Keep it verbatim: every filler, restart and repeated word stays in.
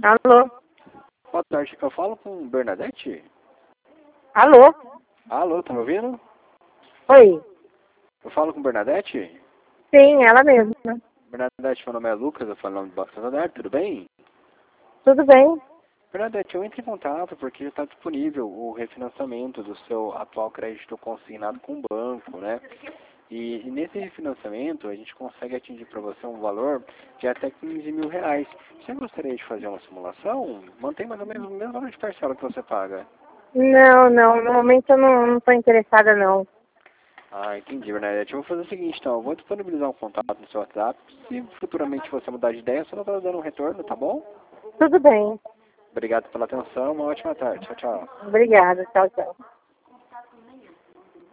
Alô? Boa tarde, eu falo com Bernadette? Alô? Alô, tá me ouvindo? Oi? Eu falo com Bernadette? Sim, ela mesma. Bernadette, meu nome é Lucas, eu falo em nome do Banco Santander, tudo bem? Tudo bem? Bernadette, eu entrei em contato porque já está disponível o refinanciamento do seu atual crédito consignado com o banco, né? E, e nesse refinanciamento a gente consegue atingir para você um valor de até quinze mil reais. Você gostaria de fazer uma simulação? Mantém mais ou menos o mesmo valor de parcela que você paga. Não, não, no momento eu não estou interessada não. Ah, entendi, Bernadette. Eu vou fazer o seguinte, então. Eu vou disponibilizar um contato no seu WhatsApp. Se futuramente você mudar de ideia, só estou dando um retorno, tá bom? Tudo bem. Obrigado pela atenção. Uma ótima tarde. Tchau, tchau. Obrigada. Tchau, tchau.